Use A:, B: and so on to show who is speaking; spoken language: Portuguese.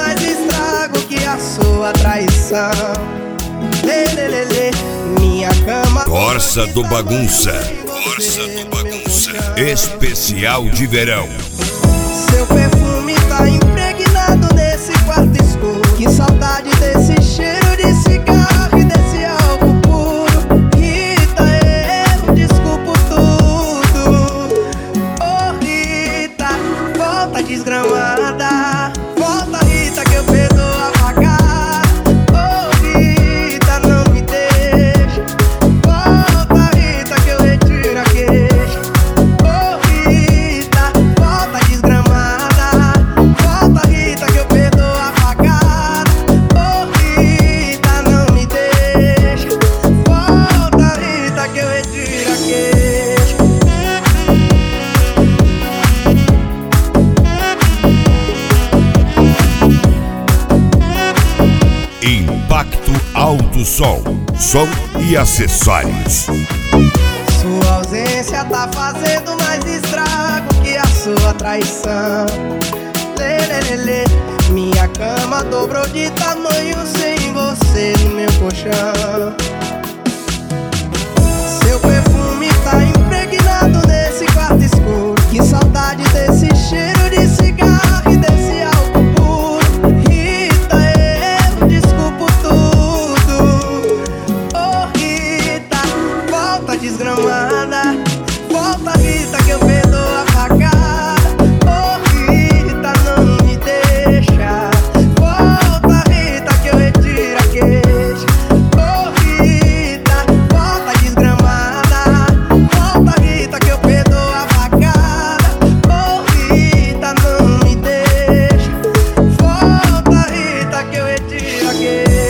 A: mais estrago que a sua traição. Lê, lê, lê, lê. Minha cama.
B: Corsa do Bagunça. Corsa do Bagunça. Especial de verão.
A: Seu perfume tá impregnado nesse quarto escuro. Que saudade desse cheiro de cigarro e desse álcool puro. Rita, eu desculpo tudo. Oh Rita, volta desgramada. Volta Rita que eu perdoo a vagar. Oh Rita, não me deixa. Volta Rita que eu retiro a queixa. Oh Rita, volta desgramada. Volta Rita que eu perdoo a vagar. Oh Rita, não me deixa. Volta Rita que eu retiro a queixa.
B: Impacto Alto Som. Som e acessórios.
A: Sua ausência tá fazendo mais estrago que a sua traição. Lê, lê, lê, lê. Minha cama dobrou de tamanho sem você no meu colchão. Seu perfume tá impregnado nesse quarto escuro. Que saudade desse cheiro de cigarro e desse álcool puro. Rita, eu desculpo tudo. Oh Rita, volta desgramada. Volta Rita que eu perdoo a facada. Oh Rita, não me deixa. Volta Rita que eu retiro a queixa. Oh Rita, volta desgramada. Volta Rita que eu perdoo a facada. Oh Rita, não me deixa. Volta Rita que eu retiro a queixa.